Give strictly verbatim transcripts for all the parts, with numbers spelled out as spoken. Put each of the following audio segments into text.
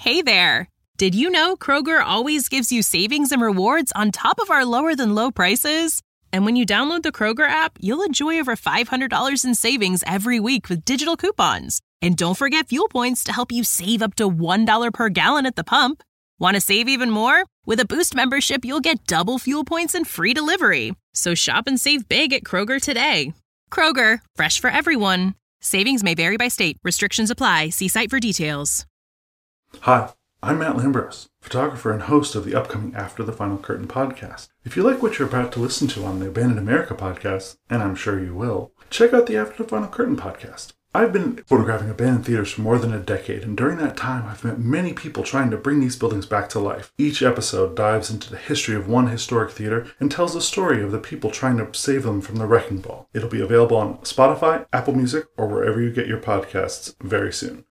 Hey there! Did you know Kroger always gives you savings and rewards on top of our lower-than-low prices? And when you download the Kroger app, you'll enjoy over five hundred dollars in savings every week with digital coupons. And don't forget fuel points to help you save up to one dollar per gallon at the pump. Want to save even more? With a Boost membership, you'll get double fuel points and free delivery. So shop and save big at Kroger today. Kroger, fresh for everyone. Savings may vary by state. Restrictions apply. See site for details. Hi, I'm Matt Lambros, photographer and host of the upcoming After the Final Curtain podcast. If you like what you're about to listen to on the Abandoned America podcast, and I'm sure you will, check out the After the Final Curtain podcast. I've been photographing abandoned theaters for more than a decade, and during that time I've met many people trying to bring these buildings back to life. Each episode dives into the history of one historic theater and tells the story of the people trying to save them from the wrecking ball. It'll be available on Spotify, Apple Music, or wherever you get your podcasts very soon.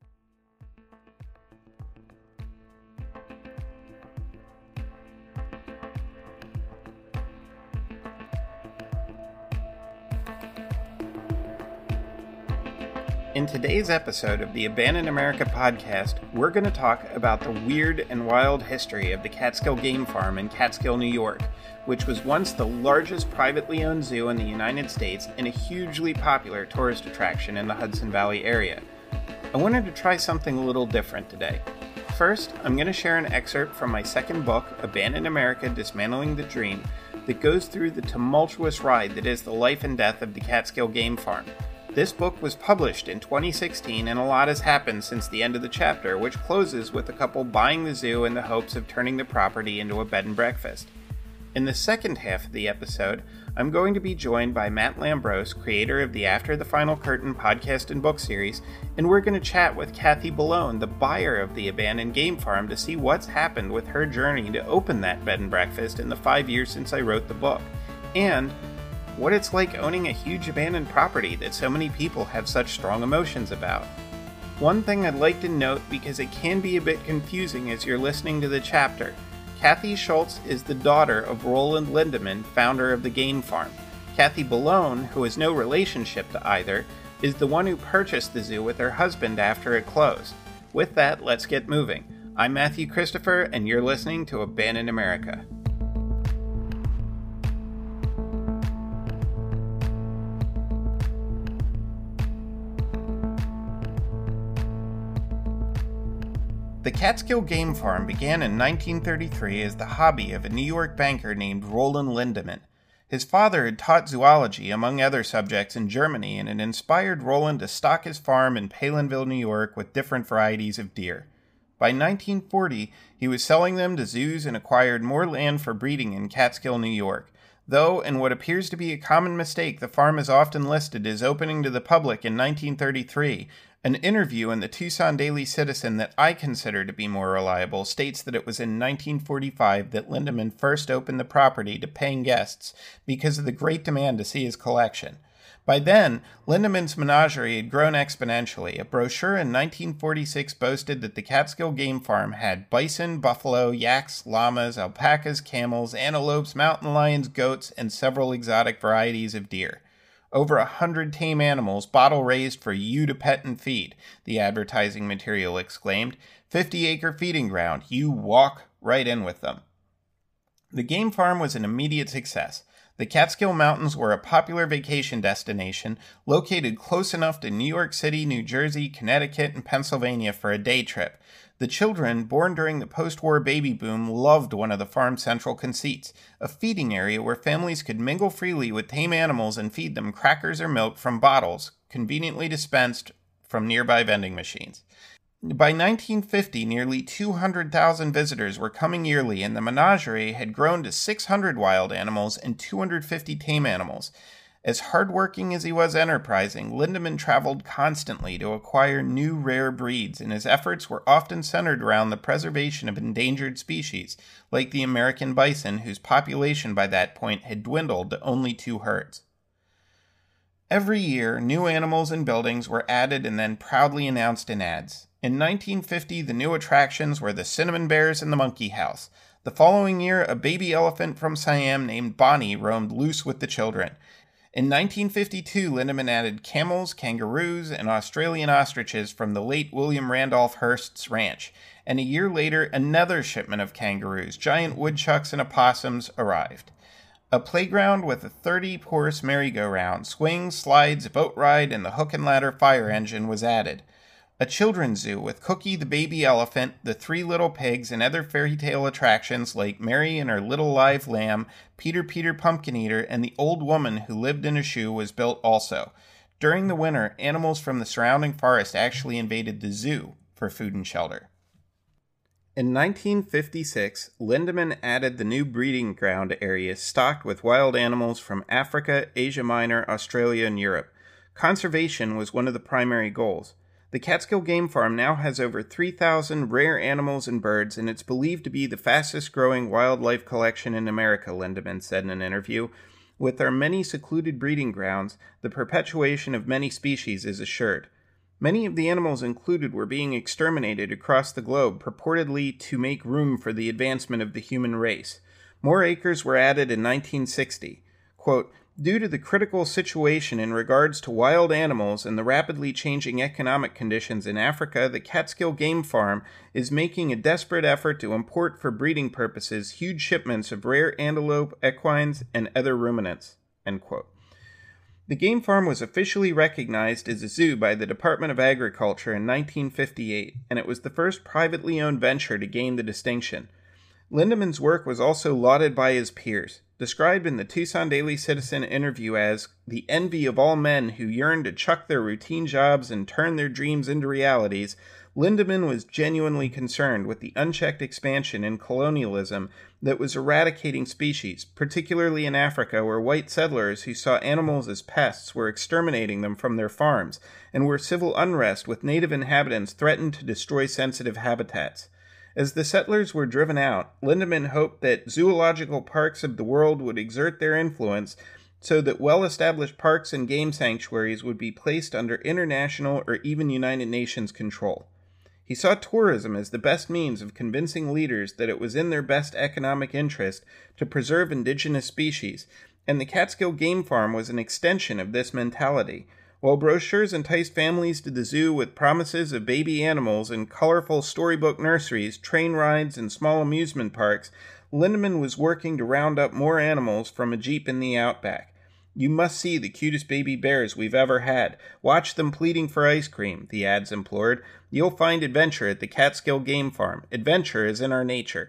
In today's episode of the Abandoned America podcast, we're going to talk about the weird and wild history of the Catskill Game Farm in Catskill, New York, which was once the largest privately owned zoo in the United States and a hugely popular tourist attraction in the Hudson Valley area. I wanted to try something a little different today. First, I'm going to share an excerpt from my second book, Abandoned America: Dismantling the Dream, that goes through the tumultuous ride that is the life and death of the Catskill Game Farm. This book was published in twenty sixteen, and a lot has happened since the end of the chapter, which closes with a couple buying the zoo in the hopes of turning the property into a bed and breakfast. In the second half of the episode, I'm going to be joined by Matt Lambros, creator of the After the Final Curtain podcast and book series, and we're going to chat with Kathy Bellone, the buyer of the abandoned game farm, to see what's happened with her journey to open that bed and breakfast in the five years since I wrote the book, and what it's like owning a huge abandoned property that so many people have such strong emotions about. One thing I'd like to note, because it can be a bit confusing as you're listening to the chapter, Kathy Schultz is the daughter of Roland Lindeman, founder of the game farm. Kathy Bellone, who has no relationship to either, is the one who purchased the zoo with her husband after it closed. With that, let's get moving. I'm Matthew Christopher, and you're listening to Abandoned America. The Catskill Game Farm began in nineteen thirty-three as the hobby of a New York banker named Roland Lindeman. His father had taught zoology, among other subjects, in Germany, and it inspired Roland to stock his farm in Palinville, New York, with different varieties of deer. By nineteen forty, he was selling them to zoos and acquired more land for breeding in Catskill, New York. Though, in what appears to be a common mistake, the farm is often listed as opening to the public in nineteen thirty-three, an interview in the Tucson Daily Citizen that I consider to be more reliable states that it was in nineteen forty-five that Lindeman first opened the property to paying guests because of the great demand to see his collection. By then, Lindeman's menagerie had grown exponentially. A brochure in nineteen forty-six boasted that the Catskill Game Farm had bison, buffalo, yaks, llamas, alpacas, camels, antelopes, mountain lions, goats, and several exotic varieties of deer. Over a hundred tame animals, bottle-raised for you to pet and feed, the advertising material exclaimed. Fifty-acre feeding ground. You walk right in with them. The game farm was an immediate success. The Catskill Mountains were a popular vacation destination, located close enough to New York City, New Jersey, Connecticut, and Pennsylvania for a day trip. The children, born during the post-war baby boom, loved one of the farm's central conceits, a feeding area where families could mingle freely with tame animals and feed them crackers or milk from bottles, conveniently dispensed from nearby vending machines. By nineteen fifty, nearly two hundred thousand visitors were coming yearly, and the menagerie had grown to six hundred wild animals and two hundred fifty tame animals. As hardworking as he was enterprising, Lindeman traveled constantly to acquire new rare breeds, and his efforts were often centered around the preservation of endangered species, like the American bison, whose population by that point had dwindled to only two herds. Every year, new animals and buildings were added and then proudly announced in ads. In nineteen fifty, the new attractions were the Cinnamon Bears and the Monkey House. The following year, a baby elephant from Siam named Bonnie roamed loose with the children. In nineteen fifty-two, Lindeman added camels, kangaroos, and Australian ostriches from the late William Randolph Hearst's ranch, and a year later another shipment of kangaroos, giant woodchucks, and opossums arrived. A playground with a thirty-horse merry-go-round, swings, slides, boat ride, and the hook and ladder fire engine was added. A children's zoo with Cookie the baby elephant, the three little pigs, and other fairy tale attractions like Mary and her little live lamb, Peter Peter Pumpkin Eater, and the old woman who lived in a shoe was built also. During the winter, animals from the surrounding forest actually invaded the zoo for food and shelter. In nineteen fifty-six, Lindeman added the new breeding ground area stocked with wild animals from Africa, Asia Minor, Australia, and Europe. Conservation was one of the primary goals. The Catskill Game Farm now has over three thousand rare animals and birds, and it's believed to be the fastest-growing wildlife collection in America, Lindeman said in an interview. With our many secluded breeding grounds, the perpetuation of many species is assured. Many of the animals included were being exterminated across the globe, purportedly to make room for the advancement of the human race. More acres were added in nineteen sixty. Quote, due to the critical situation in regards to wild animals and the rapidly changing economic conditions in Africa, the Catskill Game Farm is making a desperate effort to import for breeding purposes huge shipments of rare antelope, equines, and other ruminants. End quote. The game farm was officially recognized as a zoo by the Department of Agriculture in nineteen fifty-eight, and it was the first privately owned venture to gain the distinction. Lindeman's work was also lauded by his peers. Described in the Tucson Daily Citizen interview as the envy of all men who yearn to chuck their routine jobs and turn their dreams into realities, Lindeman was genuinely concerned with the unchecked expansion in colonialism that was eradicating species, particularly in Africa, where white settlers who saw animals as pests were exterminating them from their farms, and where civil unrest with native inhabitants threatened to destroy sensitive habitats. As the settlers were driven out, Lindeman hoped that zoological parks of the world would exert their influence so that well-established parks and game sanctuaries would be placed under international or even United Nations control. He saw tourism as the best means of convincing leaders that it was in their best economic interest to preserve indigenous species, and the Catskill Game Farm was an extension of this mentality. While brochures enticed families to the zoo with promises of baby animals and colorful storybook nurseries, train rides, and small amusement parks, Lindeman was working to round up more animals from a jeep in the outback. You must see the cutest baby bears we've ever had. Watch them pleading for ice cream, the ads implored. You'll find adventure at the Catskill Game Farm. Adventure is in our nature.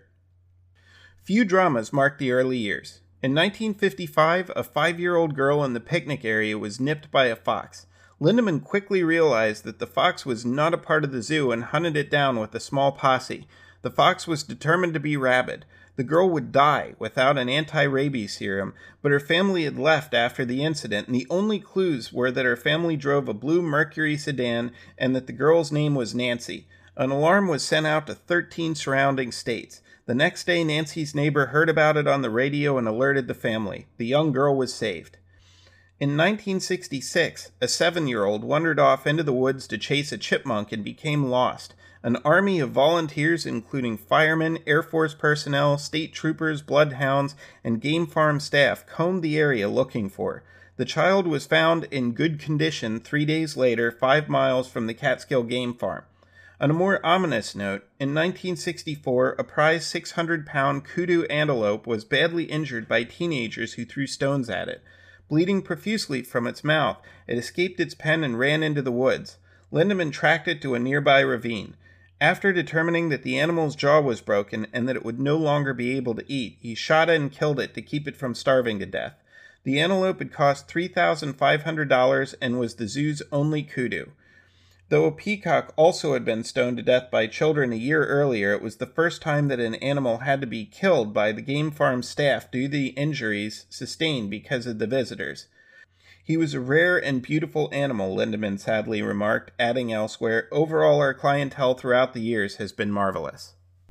Few dramas marked the early years. In nineteen fifty-five, a five-year-old girl in the picnic area was nipped by a fox. Lindeman quickly realized that the fox was not a part of the zoo and hunted it down with a small posse. The fox was determined to be rabid. The girl would die without an anti-rabies serum, but her family had left after the incident, and the only clues were that her family drove a blue Mercury sedan and that the girl's name was Nancy. An alarm was sent out to thirteen surrounding states. The next day, Nancy's neighbor heard about it on the radio and alerted the family. The young girl was saved. In nineteen sixty-six, a seven-year-old wandered off into the woods to chase a chipmunk and became lost. An army of volunteers, including firemen, Air Force personnel, state troopers, bloodhounds, and game farm staff, combed the area looking for her. The child was found in good condition three days later, five miles from the Catskill Game Farm. On a more ominous note, in nineteen sixty-four, a prize six hundred pound kudu antelope was badly injured by teenagers who threw stones at it. Bleeding profusely from its mouth, it escaped its pen and ran into the woods. Lindeman tracked it to a nearby ravine. After determining that the animal's jaw was broken and that it would no longer be able to eat, he shot it and killed it to keep it from starving to death. The antelope had cost three thousand five hundred dollars and was the zoo's only kudu. Though a peacock also had been stoned to death by children a year earlier, it was the first time that an animal had to be killed by the game farm staff due to the injuries sustained because of the visitors. He was a rare and beautiful animal, Lindeman sadly remarked, adding elsewhere, overall our clientele throughout the years has been marvelous.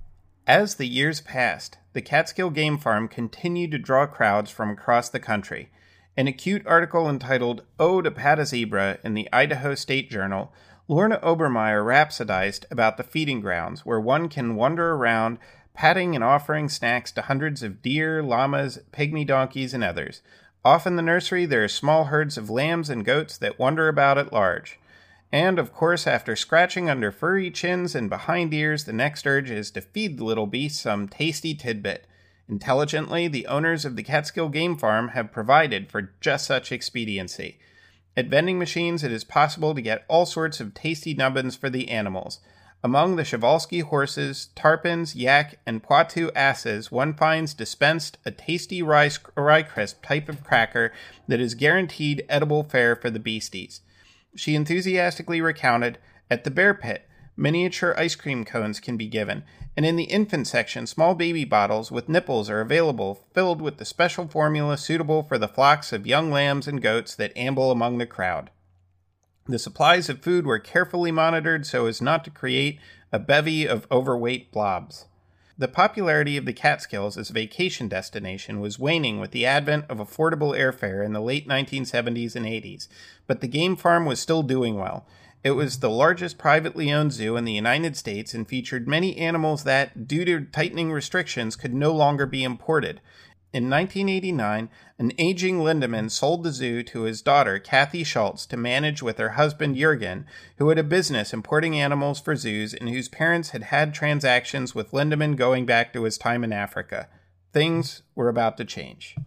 As the years passed, the Catskill Game Farm continued to draw crowds from across the country. In a cute article entitled Ode to Pat a Zebra in the Idaho State Journal, Lorna Obermeyer rhapsodized about the feeding grounds, where one can wander around, patting and offering snacks to hundreds of deer, llamas, pygmy donkeys, and others. Off in the nursery, there are small herds of lambs and goats that wander about at large. And, of course, after scratching under furry chins and behind ears, the next urge is to feed the little beast some tasty tidbit. Intelligently, the owners of the Catskill Game Farm have provided for just such expediency. At vending machines, it is possible to get all sorts of tasty nubbins for the animals. Among the Przewalski horses, Tarpans, Yak, and Poitou asses, one finds dispensed a tasty rye, rye crisp type of cracker that is guaranteed edible fare for the beasties. She enthusiastically recounted, at the Bear Pit, miniature ice cream cones can be given, and in the infant section, small baby bottles with nipples are available, filled with the special formula suitable for the flocks of young lambs and goats that amble among the crowd. The supplies of food were carefully monitored so as not to create a bevy of overweight blobs. The popularity of the Catskills as a vacation destination was waning with the advent of affordable airfare in the late nineteen seventies and eighties, but the game farm was still doing well. It was the largest privately owned zoo in the United States and featured many animals that, due to tightening restrictions, could no longer be imported. In nineteen eighty-nine, an aging Lindemann sold the zoo to his daughter, Kathy Schultz, to manage with her husband, Jürgen, who had a business importing animals for zoos and whose parents had had transactions with Lindemann going back to his time in Africa. Things were about to change.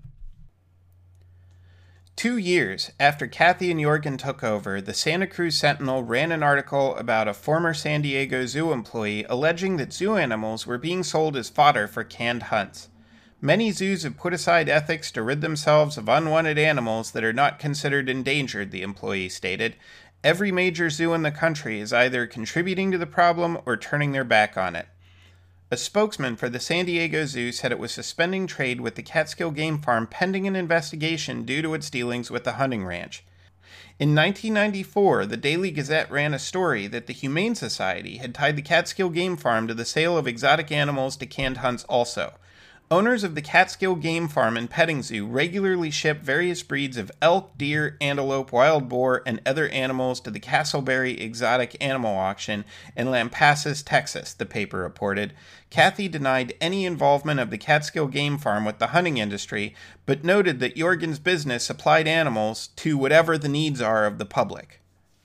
Two years after Kathy and Jürgen took over, the Santa Cruz Sentinel ran an article about a former San Diego Zoo employee alleging that zoo animals were being sold as fodder for canned hunts. Many zoos have put aside ethics to rid themselves of unwanted animals that are not considered endangered, the employee stated. Every major zoo in the country is either contributing to the problem or turning their back on it. A spokesman for the San Diego Zoo said it was suspending trade with the Catskill Game Farm pending an investigation due to its dealings with the hunting ranch. In nineteen ninety-four, the Daily Gazette ran a story that the Humane Society had tied the Catskill Game Farm to the sale of exotic animals to canned hunts also. Owners of the Catskill Game Farm and Petting Zoo regularly ship various breeds of elk, deer, antelope, wild boar, and other animals to the Castleberry Exotic Animal Auction in Lampasas, Texas, the paper reported. Kathy denied any involvement of the Catskill Game Farm with the hunting industry, but noted that Jürgen's business supplied animals to whatever the needs are of the public.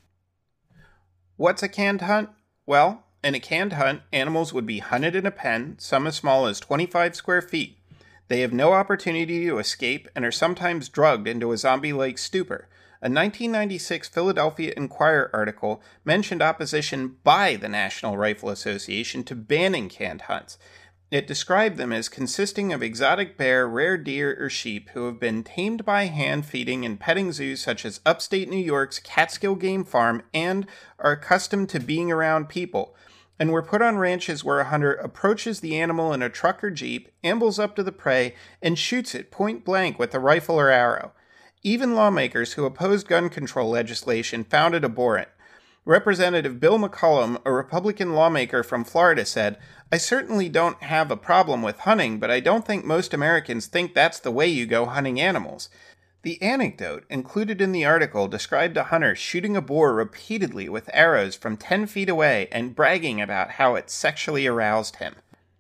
What's a canned hunt? Well, in a canned hunt, animals would be hunted in a pen, some as small as twenty-five square feet. They have no opportunity to escape and are sometimes drugged into a zombie-like stupor. A nineteen ninety-six Philadelphia Inquirer article mentioned opposition by the National Rifle Association to banning canned hunts. It described them as consisting of exotic bear, rare deer, or sheep who have been tamed by hand feeding in petting zoos such as upstate New York's Catskill Game Farm and are accustomed to being around people, and were put on ranches where a hunter approaches the animal in a truck or jeep, ambles up to the prey, and shoots it point blank with a rifle or arrow. Even lawmakers who opposed gun control legislation found it abhorrent. Representative Bill McCollum, a Republican lawmaker from Florida, said, "I certainly don't have a problem with hunting, but I don't think most Americans think that's the way you go hunting animals." The anecdote included in the article described a hunter shooting a boar repeatedly with arrows from ten feet away and bragging about how it sexually aroused him.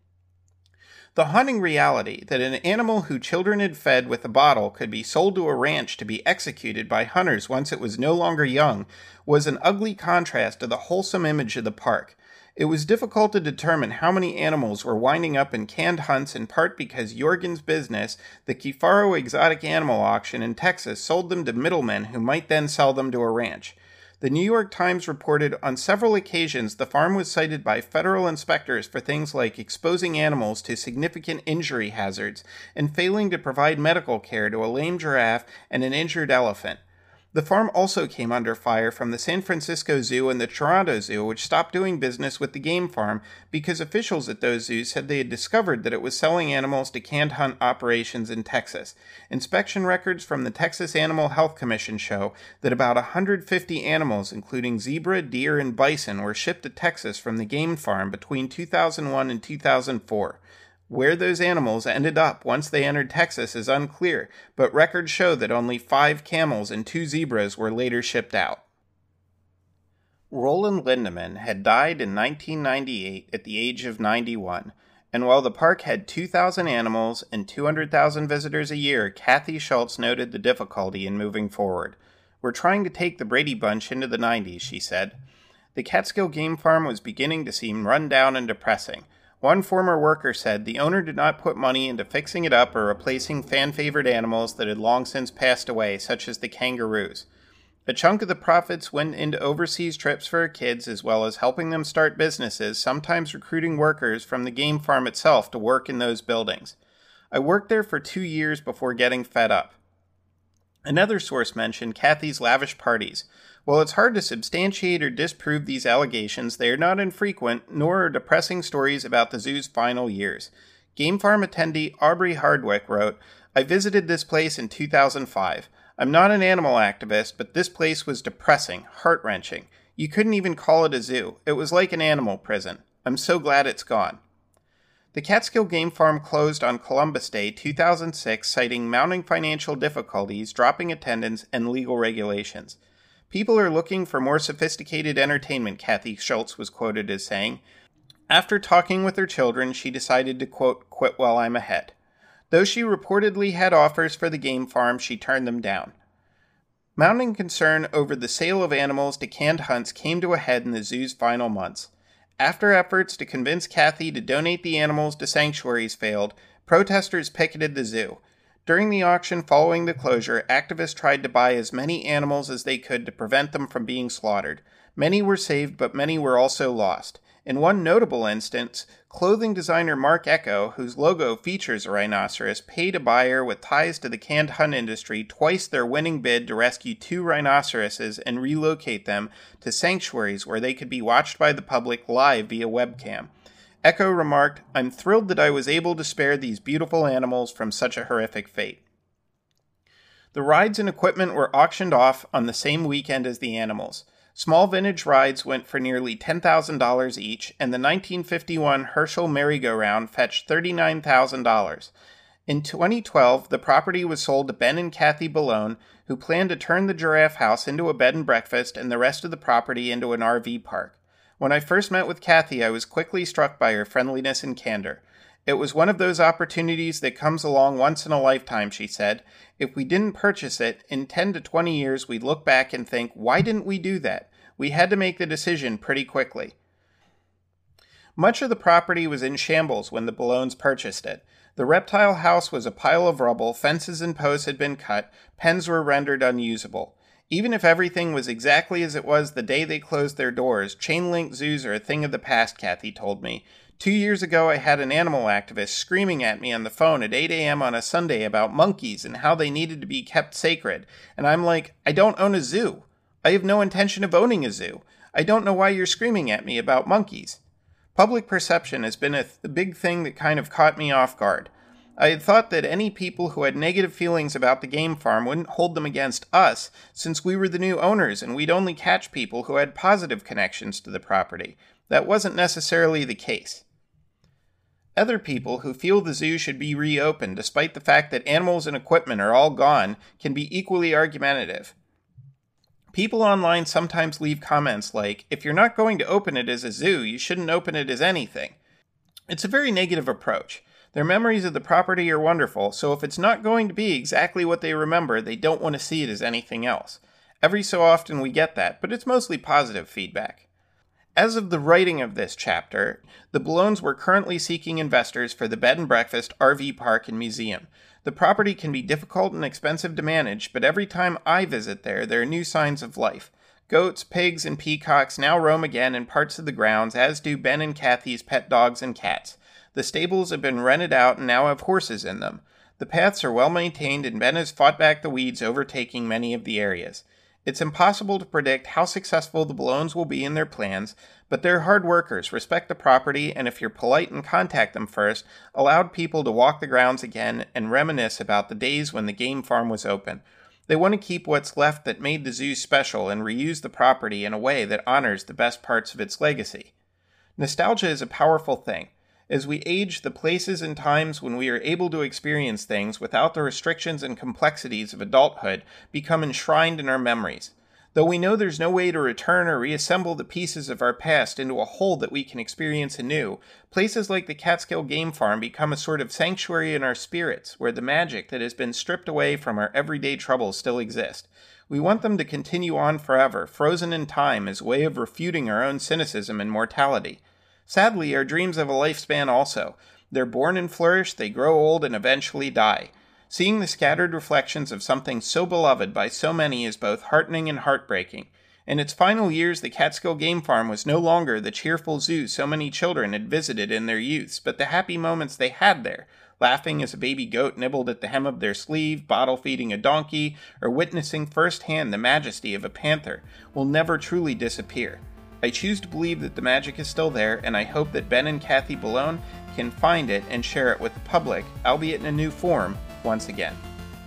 The haunting reality that an animal who children had fed with a bottle could be sold to a ranch to be executed by hunters once it was no longer young was an ugly contrast to the wholesome image of the park. It was difficult to determine how many animals were winding up in canned hunts, in part because Jürgen's business, the Kifaro Exotic Animal Auction in Texas, sold them to middlemen who might then sell them to a ranch. The New York Times reported on several occasions the farm was cited by federal inspectors for things like exposing animals to significant injury hazards and failing to provide medical care to a lame giraffe and an injured elephant. The farm also came under fire from the San Francisco Zoo and the Toronto Zoo, which stopped doing business with the game farm because officials at those zoos said they had discovered that it was selling animals to canned hunt operations in Texas. Inspection records from the Texas Animal Health Commission show that about one hundred fifty animals, including zebra, deer, and bison, were shipped to Texas from the game farm between two thousand one and two thousand four. Where those animals ended up once they entered Texas is unclear, but records show that only five camels and two zebras were later shipped out. Roland Lindemann had died in nineteen ninety-eight at the age of ninety-one, and while the park had two thousand animals and two hundred thousand visitors a year, Kathy Schultz noted the difficulty in moving forward. "We're trying to take the Brady Bunch into the nineties, she said. The Catskill Game Farm was beginning to seem run down and depressing. One former worker said the owner did not put money into fixing it up or replacing fan-favored animals that had long since passed away, such as the kangaroos. A chunk of the profits went into overseas trips for her kids, as well as helping them start businesses, sometimes recruiting workers from the game farm itself to work in those buildings. I worked there for two years before getting fed up." Another source mentioned Kathy's lavish parties. While it's hard to substantiate or disprove these allegations, they are not infrequent, nor are depressing stories about the zoo's final years. Game farm attendee Aubrey Hardwick wrote, "I visited this place in two thousand five. I'm not an animal activist, but this place was depressing, heart-wrenching. You couldn't even call it a zoo. It was like an animal prison. I'm so glad it's gone." The Catskill Game Farm closed on Columbus Day two thousand six, citing mounting financial difficulties, dropping attendance, and legal regulations. "People are looking for more sophisticated entertainment," Kathy Schultz was quoted as saying. After talking with her children, she decided to, quote, "quit while I'm ahead." Though she reportedly had offers for the game farm, she turned them down. Mounting concern over the sale of animals to canned hunts came to a head in the zoo's final months. After efforts to convince Kathy to donate the animals to sanctuaries failed, protesters picketed the zoo. During the auction following the closure, activists tried to buy as many animals as they could to prevent them from being slaughtered. Many were saved, but many were also lost. In one notable instance, clothing designer Mark Echo, whose logo features a rhinoceros, paid a buyer with ties to the canned hunt industry twice their winning bid to rescue two rhinoceroses and relocate them to sanctuaries where they could be watched by the public live via webcam. Echo remarked, "I'm thrilled that I was able to spare these beautiful animals from such a horrific fate." The rides and equipment were auctioned off on the same weekend as the animals. Small vintage rides went for nearly ten thousand dollars each, and the nineteen fifty-one Herschel merry-go-round fetched thirty-nine thousand dollars. In twenty twelve, the property was sold to Ben and Kathy Ballone, who planned to turn the Giraffe House into a bed and breakfast and the rest of the property into an R V park. When I first met with Kathy, I was quickly struck by her friendliness and candor. "It was one of those opportunities that comes along once in a lifetime," she said. "If we didn't purchase it, in ten to twenty years we'd look back and think, why didn't we do that? We had to make the decision pretty quickly." Much of the property was in shambles when the Ballones purchased it. The reptile house was a pile of rubble, fences and posts had been cut, pens were rendered unusable. Even if everything was exactly as it was the day they closed their doors, chain-link zoos are a thing of the past, Kathy told me. Two years ago, I had an animal activist screaming at me on the phone at eight a.m. on a Sunday about monkeys and how they needed to be kept sacred. And I'm like, I don't own a zoo. I have no intention of owning a zoo. I don't know why you're screaming at me about monkeys. Public perception has been a th- big thing that kind of caught me off guard. I had thought that any people who had negative feelings about the game farm wouldn't hold them against us, since we were the new owners and we'd only catch people who had positive connections to the property. That wasn't necessarily the case. Other people who feel the zoo should be reopened, despite the fact that animals and equipment are all gone, can be equally argumentative. People online sometimes leave comments like, "If you're not going to open it as a zoo, you shouldn't open it as anything." It's a very negative approach. Their memories of the property are wonderful, so if it's not going to be exactly what they remember, they don't want to see it as anything else. Every so often we get that, but it's mostly positive feedback. As of the writing of this chapter, the Ballones were currently seeking investors for the bed and breakfast, R V park, and museum. The property can be difficult and expensive to manage, but every time I visit there, there are new signs of life. Goats, pigs, and peacocks now roam again in parts of the grounds, as do Ben and Kathy's pet dogs and cats. The stables have been rented out and now have horses in them. The paths are well maintained, and Ben has fought back the weeds overtaking many of the areas. It's impossible to predict how successful the Ballones will be in their plans, but they're hard workers, respect the property, and if you're polite and contact them first, allowed people to walk the grounds again and reminisce about the days when the game farm was open. They want to keep what's left that made the zoo special and reuse the property in a way that honors the best parts of its legacy. Nostalgia is a powerful thing. As we age, the places and times when we are able to experience things without the restrictions and complexities of adulthood become enshrined in our memories. Though we know there's no way to return or reassemble the pieces of our past into a whole that we can experience anew, places like the Catskill Game Farm become a sort of sanctuary in our spirits, where the magic that has been stripped away from our everyday troubles still exist. We want them to continue on forever, frozen in time as a way of refuting our own cynicism and mortality. Sadly, our dreams have a lifespan also. They're born and flourish, they grow old, and eventually die. Seeing the scattered reflections of something so beloved by so many is both heartening and heartbreaking. In its final years, the Catskill Game Farm was no longer the cheerful zoo so many children had visited in their youths, but the happy moments they had there, laughing as a baby goat nibbled at the hem of their sleeve, bottle-feeding a donkey, or witnessing firsthand the majesty of a panther, will never truly disappear. I choose to believe that the magic is still there, and I hope that Ben and Kathy Bellone can find it and share it with the public, albeit in a new form, once again.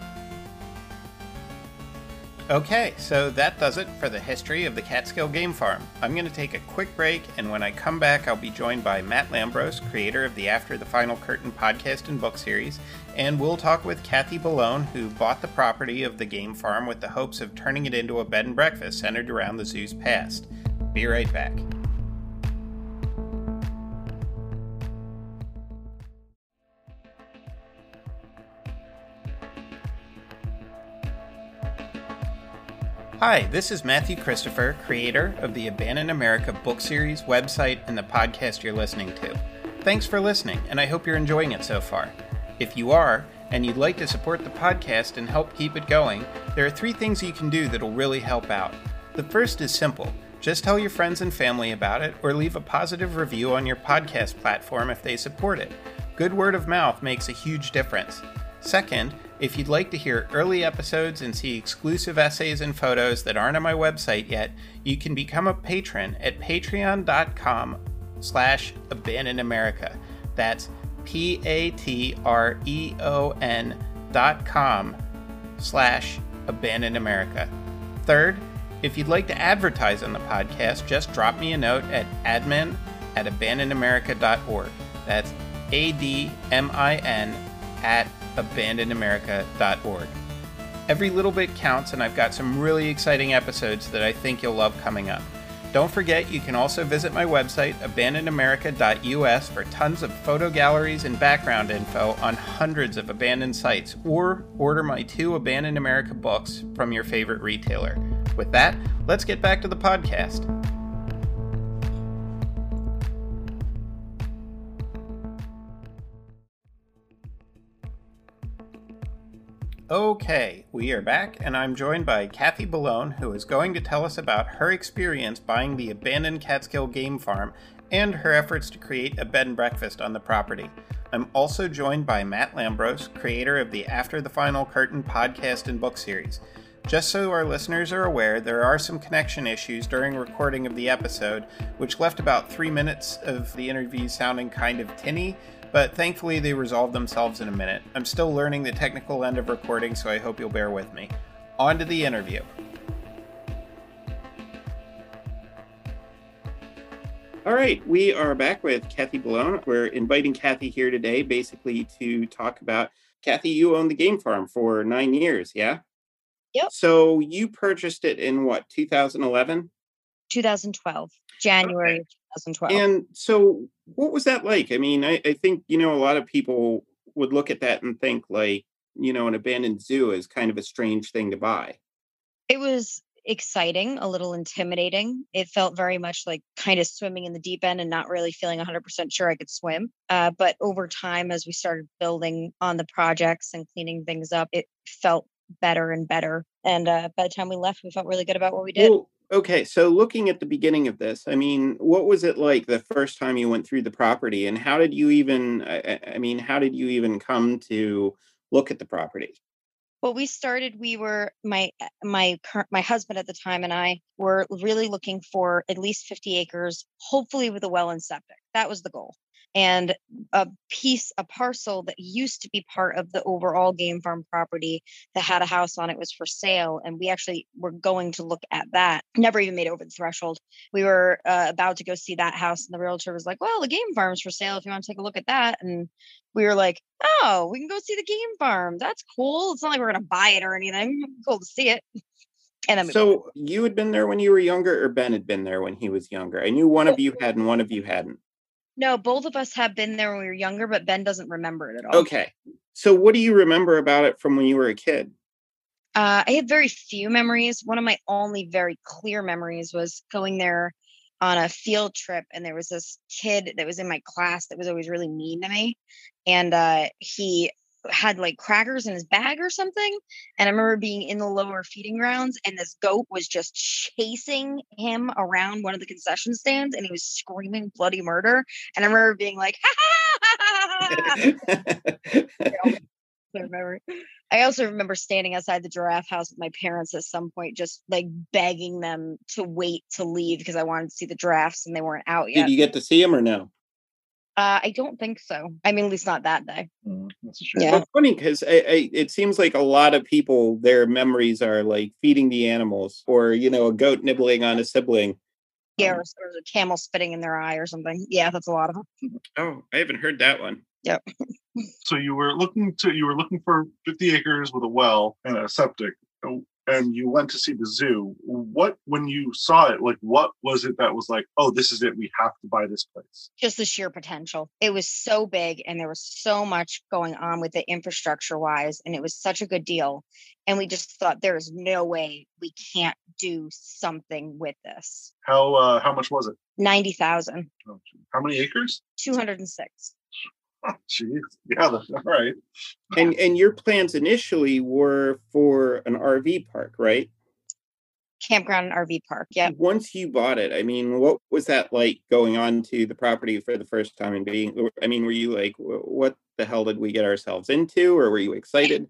Okay, so that does it for the history of the Catskill Game Farm. I'm going to take a quick break, and when I come back, I'll be joined by Matt Lambros, creator of the After the Final Curtain podcast and book series, and we'll talk with Kathy Bellone, who bought the property of the game farm with the hopes of turning it into a bed and breakfast centered around the zoo's past. Be right back. Hi, this is Matthew Christopher, creator of the Abandoned America book series, website, and the podcast you're listening to. Thanks for listening, and I hope you're enjoying it so far. If you are, and you'd like to support the podcast and help keep it going, there are three things you can do that'll really help out. The first is simple. Just tell your friends and family about it, or leave a positive review on your podcast platform if they support it. Good word of mouth makes a huge difference. Second, if you'd like to hear early episodes and see exclusive essays and photos that aren't on my website yet, you can become a patron at patreon.com slash abandoned America. That's P-A-T-R-E-O-N dot com slash abandoned America. Third, if you'd like to advertise on the podcast, just drop me a note at admin at abandoned america dot org. That's A D M I N at abandoned america dot org. Every little bit counts, and I've got some really exciting episodes that I think you'll love coming up. Don't forget, you can also visit my website, abandoned america dot U S, for tons of photo galleries and background info on hundreds of abandoned sites, or order my two Abandoned America books from your favorite retailer. With that, let's get back to the podcast. Okay, we are back, and I'm joined by Kathy Bellone, who is going to tell us about her experience buying the abandoned Catskill Game Farm and her efforts to create a bed and breakfast on the property. I'm also joined by Matt Lambros, creator of the After the Final Curtain podcast and book series. Just so our listeners are aware, there are some connection issues during recording of the episode, which left about three minutes of the interview sounding kind of tinny, but thankfully they resolved themselves in a minute. I'm still learning the technical end of recording, so I hope you'll bear with me. On to the interview. All right, we are back with Kathy Bellone. We're inviting Kathy here today basically to talk about, Kathy, you owned the game farm for nine years, yeah? Yep. So you purchased it in what, two thousand eleven? twenty twelve, January Okay. twenty twelve. And so what was that like? I mean, I, I think, you know, a lot of people would look at that and think like, you know, an abandoned zoo is kind of a strange thing to buy. It was exciting, a little intimidating. It felt very much like kind of swimming in the deep end and not really feeling one hundred percent sure I could swim. Uh, but over time, as we started building on the projects and cleaning things up, it felt better and better. And uh, by the time we left, we felt really good about what we did. Well, okay, so looking at the beginning of this, I mean, what was it like the first time you went through the property, and how did you even, I, I mean, how did you even come to look at the property? Well, we started, we were, my, my current, my husband at the time and I were really looking for at least fifty acres, hopefully with a well and septic. That was the goal. And a piece, a parcel that used to be part of the overall game farm property that had a house on it was for sale. And we actually were going to look at that. Never even made it over the threshold. We were uh, about to go see that house. And the realtor was like, well, the game farm's for sale if you want to take a look at that. And we were like, oh, we can go see the game farm. That's cool. It's not like we're going to buy it or anything. Cool to see it. And then we So you had been there when you were younger, or Ben had been there when he was younger? I knew one of you had and one of you hadn't. No, both of us have been there when we were younger, but Ben doesn't remember it at all. Okay. So what do you remember about it from when you were a kid? Uh, I have very few memories. One of my only very clear memories was going there on a field trip, and there was this kid that was in my class that was always really mean to me, and uh, he had like crackers in his bag or something. And I remember being in the lower feeding grounds, and this goat was just chasing him around one of the concession stands, and he was screaming bloody murder. And I remember being like, ha ha ha ha ha. I remember. I also remember standing outside the giraffe house with my parents at some point, just like begging them to wait to leave because I wanted to see the giraffes and they weren't out yet. Did you get to see them or no? Uh, I don't think so. I mean, at least not that day. Mm, that's true. Yeah. Well, it's funny because I, I, it seems like a lot of people, their memories are like feeding the animals, or, you know, a goat nibbling on a sibling. Yeah, Um, or, or a camel spitting in their eye or something. Yeah, that's a lot of them. oh, I haven't heard that one. Yep. So you were looking to you were looking for fifty acres with a well and a septic, and you went to see the zoo. What, when you saw it, like what was it that was like, oh, this is it, we have to buy this place? Just the sheer potential. It was so big, and there was so much going on with it infrastructure wise, and it was such a good deal. And we just thought there is no way we can't do something with this. How uh, how much was it? ninety thousand. Oh, how many acres? two hundred six. Oh, geez. Yeah, that's all right. And and your plans initially were for an R V park, right? Campground and R V park. Yeah. Once you bought it, I mean, what was that like going on to the property for the first time and being, I mean, were you like, what the hell did we get ourselves into? Or were you excited?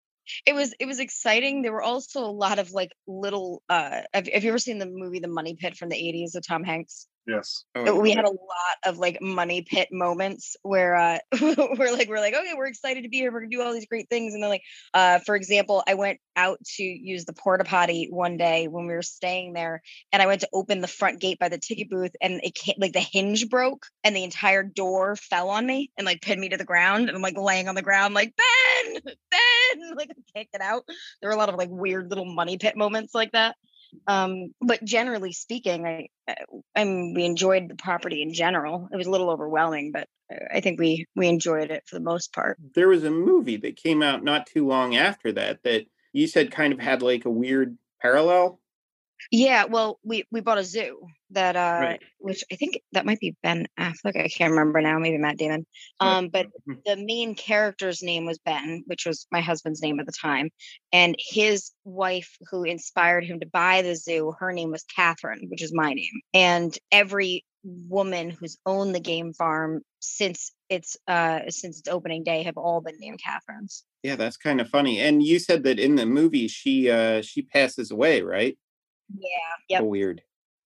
It was it was exciting. There were also a lot of like little uh have, have you ever seen the movie The Money Pit from the eighties with Tom Hanks? Yes. Oh, We had a lot of like money pit moments where uh we're like we're like, okay, we're excited to be here, we're gonna do all these great things. And then like uh for example, I went out to use the porta potty one day when we were staying there, and I went to open the front gate by the ticket booth, and it came, like the hinge broke and the entire door fell on me and like pinned me to the ground, and I'm like laying on the ground like, Ben, Ben, like I can't get out. There were a lot of like weird little money pit moments like that. Um, but generally speaking, I, I mean, we enjoyed the property in general. It was a little overwhelming, but I think we we enjoyed it for the most part. There was a movie that came out not too long after that that you said kind of had like a weird parallel. Yeah, well, we we bought a zoo that uh Right. which I think that might be Ben Affleck. I can't remember now, maybe Matt Damon. Um, but the main character's name was Ben, which was my husband's name at the time. And his wife, who inspired him to buy the zoo, her name was Catherine, which is my name. And every woman who's owned the game farm since its uh since its opening day have all been named Catherines. Yeah, that's kind of funny. And you said that in the movie she uh she passes away, right? Yeah. Yep. Oh, weird.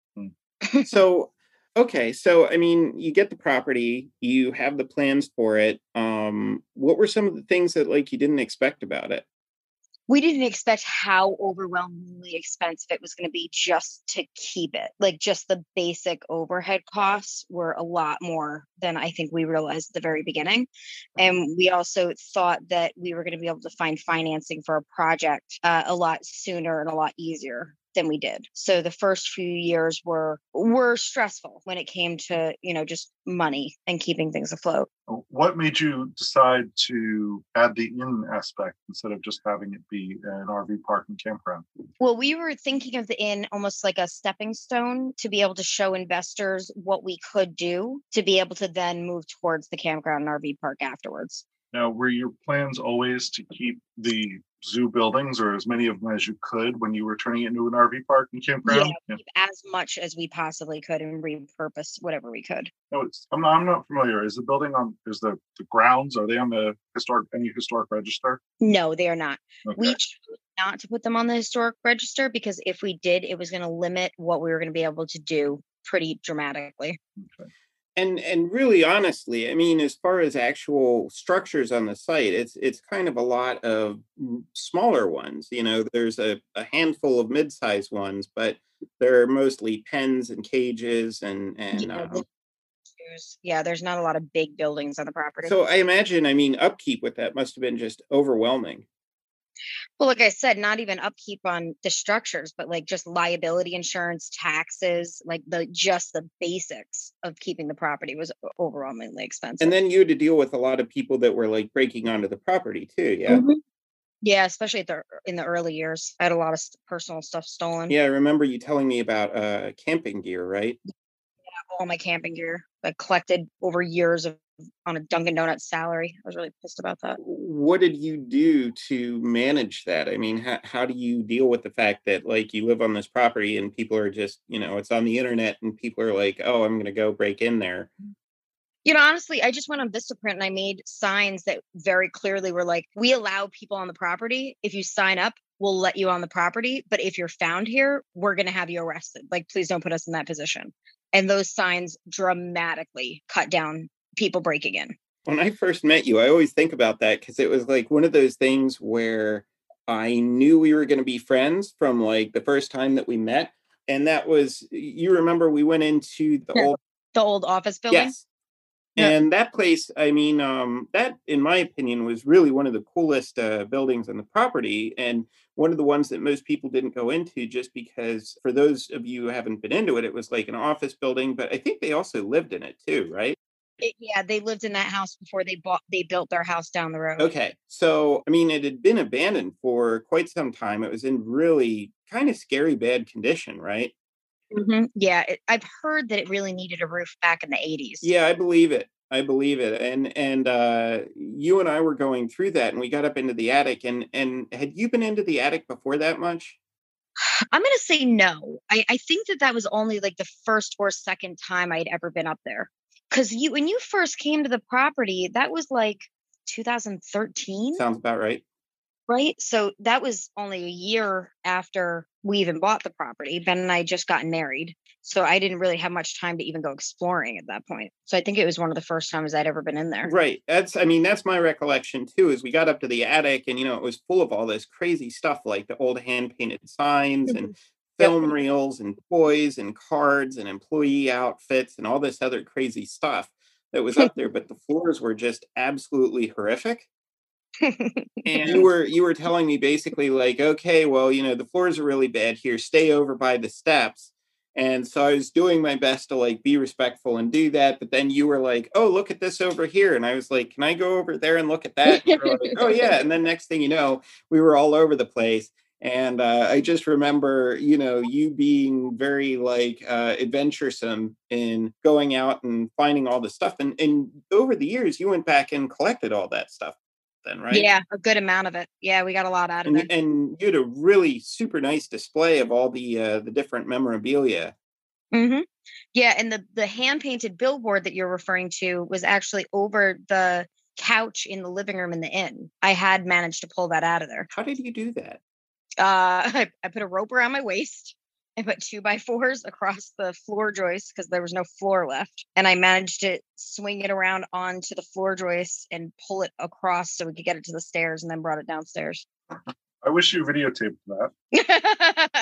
So, okay, so I mean, you get the property, you have the plans for it. Um, what were some of the things that like you didn't expect about it? We didn't expect how overwhelmingly expensive it was going to be just to keep it. Like just the basic overhead costs were a lot more than I think we realized at the very beginning. And we also thought that we were going to be able to find financing for a project uh, a lot sooner and a lot easier than we did. So the first few years were were stressful when it came to, you know, just money and keeping things afloat. What made you decide to add the inn aspect instead of just having it be an R V park and campground? Well, we were thinking of the inn almost like a stepping stone to be able to show investors what we could do to be able to then move towards the campground and R V park afterwards. Now, were your plans always to keep the zoo buildings, or as many of them as you could, when you were turning it into an R V park and campground? Yeah, keep as much as we possibly could and repurpose whatever we could. No, it's, I'm not. I'm not familiar. Is the building on? Is the, the grounds? Are they on the historic? Any historic register? No, they are not. Okay. We chose not to put them on the historic register because if we did, it was going to limit what we were going to be able to do pretty dramatically. Okay. And and really honestly, I mean, as far as actual structures on the site, it's it's kind of a lot of smaller ones. You know, there's a, a handful of mid-sized ones, but they're mostly pens and cages and and Yeah, um, there's, yeah, there's not a lot of big buildings on the property. so I imagine, I mean, upkeep with that must have been just overwhelming. Well, like I said, not even upkeep on the structures, but like just liability insurance, taxes, like the just the basics of keeping the property was o- overwhelmingly And expensive. then you had to deal with a lot of people that were like breaking onto the property too, yeah? Mhm. Yeah, especially at the in the early years. I had a lot of st- personal stuff stolen. Yeah, I remember you telling me about uh camping gear, right? All my camping gear, like collected over years of on a Dunkin' Donuts salary. I was really pissed about that. What did you do to manage that? I mean, how, how do you deal with the fact that like you live on this property and people are just, you know, it's on the internet and people are like, oh, I'm going to go break in there. You know, honestly, I just went on Vistaprint and I made signs that very clearly were like, we allow people on the property. If you sign up, we'll let you on the property. But if you're found here, we're going to have you arrested. Like, please don't put us in that position. And those signs dramatically cut down people breaking in. When I first met you, I always think about that because it was like one of those things where I knew we were going to be friends from like the first time that we met. And that was, you remember we went into the Yeah. old, The old office building? yes. Yeah. And that place, I mean, um, that, in my opinion, was really one of the coolest uh, buildings on the property, and one of the ones that most people didn't go into just because, for those of you who haven't been into it, it was like an office building, but I think they also lived in it too, right? It- yeah, they lived in that house before they bought they built their house down the road. Okay. So, I mean, it had been abandoned for quite some time. It was in really kind of scary bad condition, right? Hmm. Yeah, it, I've heard that it really needed a roof back in the eighties. Yeah, I believe it. I believe it. And and uh you and I were going through that and we got up into the attic and and had you been into the attic before that much? I'm gonna say no. I, I think that that was only like the first or second time I'd ever been up there. Because you, when you first came to the property, that was like two thousand thirteen, Sounds about right. right? So that was only a year after we even bought the property. Ben and I just got married, so I didn't really have much time to even go exploring at that point. So I think it was one of the first times I'd ever been in there. Right. That's I mean, that's my recollection too, is we got up to the attic and you know, it was full of all this crazy stuff like the old hand painted signs and Mhm. Yep. film reels and toys and cards and employee outfits and all this other crazy stuff that was up there, but the floors were just absolutely horrific. And you were you were telling me basically like, okay, well, you know, the floors are really bad here. Stay over by the steps. And so I was doing my best to like be respectful and do that. But then you were like, oh, look at this over here. And I was like, can I go over there and look at that? And you were like, oh yeah. And then next thing you know, we were all over the place. And uh, I just remember, you know, you being very like uh, adventuresome in going out and finding all this stuff. And and over the years, you went back and collected all that stuff then, right? Yeah, a good amount of it. Yeah, we got a lot out of And there. y and you had a really super nice display of all the, uh, the different memorabilia. Hmm. Yeah, and the the hand painted billboard that you're referring to was actually over the couch in the living room in the inn. I had managed to pull that out of there. How did you do that? Uh, I, I put a rope around my waist. I put two by fours across the floor joist because there was no floor left, and I managed to swing it around onto the floor joist and pull it across so we could get it to the stairs, and then brought it downstairs. I wish you videotaped that. Yeah.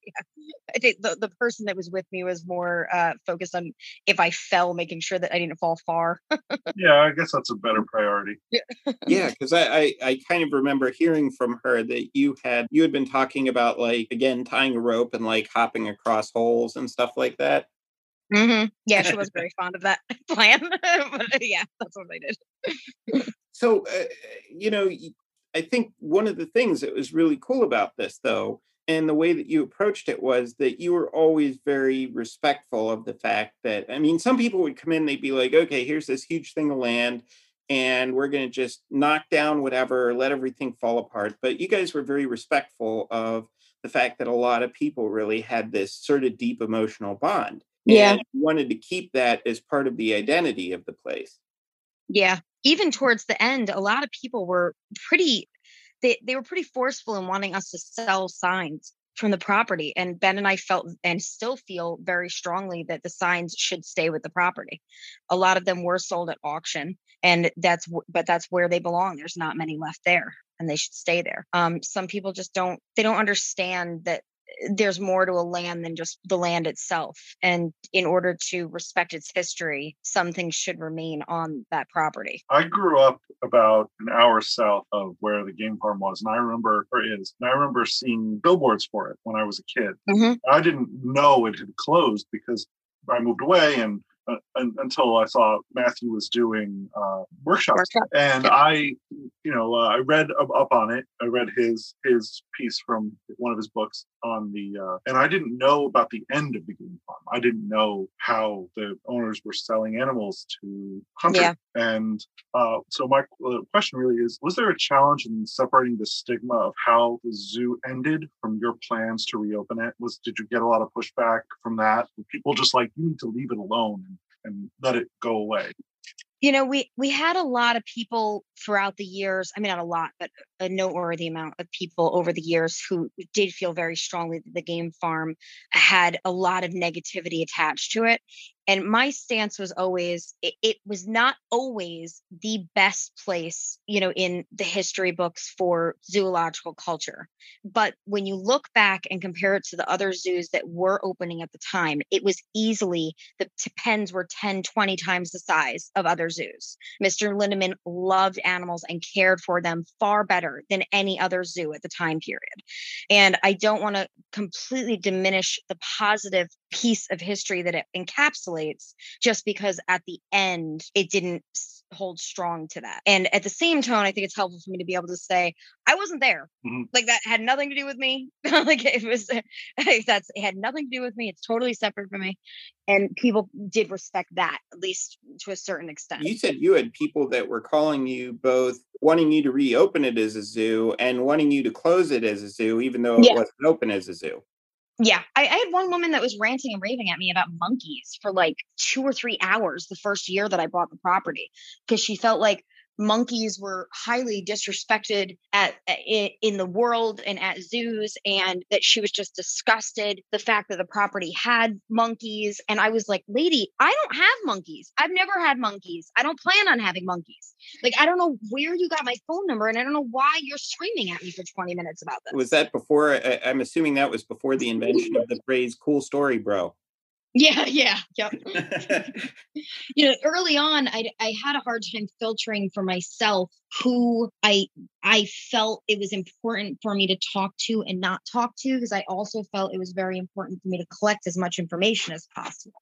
I think the, the person that was with me was more uh, focused on if I fell, making sure that I didn't fall far. Yeah, I guess that's a better priority. Yeah, 'cause I I I kind of remember hearing from her that you had you had been talking about, like, again, tying a rope and, like, hopping across holes and stuff like that. Hmm. Yeah, she was very fond of that plan. But yeah, that's what I did. So, uh, you know, y- I think one of the things that was really cool about this, though, and the way that you approached it was that you were always very respectful of the fact that, I mean, some people would come in, they'd be like, okay, here's this huge thing of land, and we're going to just knock down whatever, let everything fall apart. But you guys were very respectful of the fact that a lot of people really had this sort of deep emotional bond Yeah. and wanted to keep that as part of the identity of the place. Yeah. Even towards the end, a lot of people were pretty they they were pretty forceful in wanting us to sell signs from the property. And Ben and I felt and still feel very strongly that the signs should stay with the property. A lot of them were sold at auction, and that's wh- but that's where they belong. There's not many left there, and they should stay there. Um, some people just don't they don't understand that there's more to a land than just the land itself. And in order to respect its history, some things should remain on that property. I grew up about an hour south of where the game farm was, and I remember, or is, and I remember seeing billboards for it when I was a kid. Mm-hmm. I didn't know it had closed because I moved away, and uh, and, until I saw Matthew was doing uh, workshops, Workshop. and Yeah. I, you know, uh, I read up, up on it. I read his his piece from one of his books on the, uh, and I didn't know about the end of the game farm. I didn't know how the owners were selling animals to hunters. Yeah. And uh, so my uh, question really is: was there a challenge in separating the stigma of how the zoo ended from your plans to reopen it? Was did you get a lot of pushback from that? Were people just like, you need to leave it alone and, and let it go away? You know, we we had a lot of people throughout the years. I mean, not a lot, but a noteworthy amount of people over the years who did feel very strongly that the game farm had a lot of negativity attached to it. And my stance was always, it, it was not always the best place, you know, in the history books for zoological culture. But when you look back and compare it to the other zoos that were opening at the time, it was easily, the pens were ten, twenty times the size of other zoos. Mister Lindeman loved animals and cared for them far better than any other zoo at the time period. And I don't want to completely diminish the positive piece of history that it encapsulates just because at the end it didn't hold strong to that. And at the same tone, I think it's helpful for me to be able to say I wasn't there. Mm-hmm. Like that had nothing to do with me. Like it was that's it had nothing to do with me. It's totally separate from me. And people did respect that, at least to a certain extent. You said you had people that were calling you both wanting you to reopen it as a zoo and wanting you to close it as a zoo, even though it Yeah. wasn't open as a zoo. Yeah, I, I had one woman that was ranting and raving at me about monkeys for like two or three hours the first year that I bought the property, because she felt like monkeys were highly disrespected at in, in the world and at zoos, and that she was just disgusted the fact that the property had monkeys. And I was like, lady, I don't have monkeys. I've never had monkeys. I don't plan on having monkeys. Like, I don't know where you got my phone number, and I don't know why you're screaming at me for twenty minutes about this. Was that before? I, I'm assuming that was before the invention of the phrase "cool story, bro." Yeah, yeah, yep. You know, early on, I I had a hard time filtering for myself who I I felt it was important for me to talk to and not talk to, because I also felt it was very important for me to collect as much information as possible.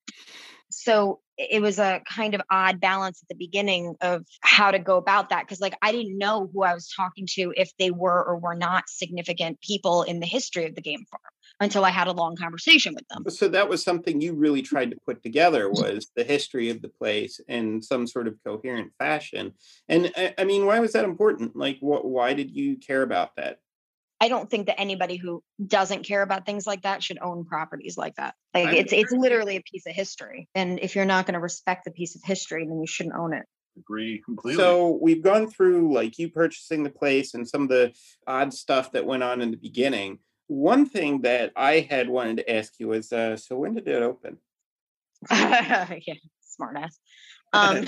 So it was a kind of odd balance at the beginning of how to go about that, because like I didn't know who I was talking to, if they were or were not significant people in the history of the game farm, until I had a long conversation with them. So that was something you really tried to put together, was the history of the place in some sort of coherent fashion. And I, I mean, why was that important? Like, what? Why did you care about that? I don't think that anybody who doesn't care about things like that should own properties like that. Like I it's agree. it's literally a piece of history. And if you're not going to respect the piece of history, then you shouldn't own it. Agree completely. So we've gone through like you purchasing the place and some of the odd stuff that went on in the beginning. One thing that I had wanted to ask you is, uh, so when did it open? Yeah, smart ass. Um,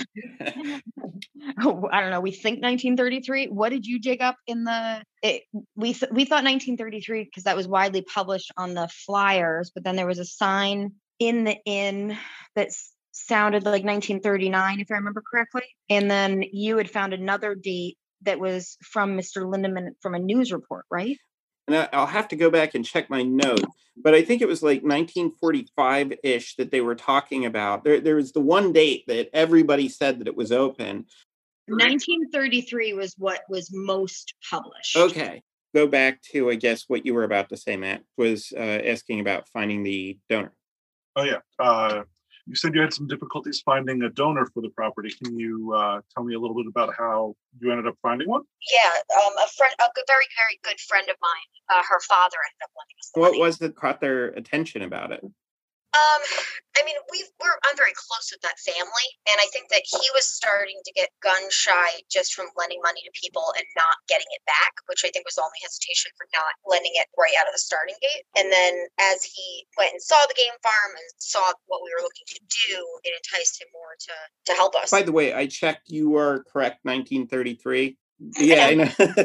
oh, I don't know. We think nineteen thirty-three. What did you dig up in the? It, we th- we thought nineteen thirty-three because that was widely published on the flyers, but then there was a sign in the inn that s- sounded like nineteen thirty-nine, if I remember correctly. And then you had found another date that was from Mister Lindeman from a news report, right? And I- I'll have to go back and check my notes, but I think it was like nineteen forty-five-ish that they were talking about. There, there was the one date that everybody said that it was open. nineteen thirty-three was what was most published. Okay. Go back to, I guess, what you were about to say, Matt, was uh, asking about finding the donor. Oh yeah. Uh, you said you had some difficulties finding a donor for the property. Can you uh, tell me a little bit about how you ended up finding one? Yeah, um, a friend, a good, very, very good friend of mine, uh, her father ended up lending us the What money. was that caught their attention about it? Um, I mean, we we're I'm very close with that family, and I think that he was starting to get gun shy just from lending money to people and not getting it back, which I think was the only hesitation for not lending it right out of the starting gate. And then as he went and saw the game farm and saw what we were looking to do, it enticed him more to to help us. By the way, I checked. You are correct. nineteen thirty-three. Yeah, I know.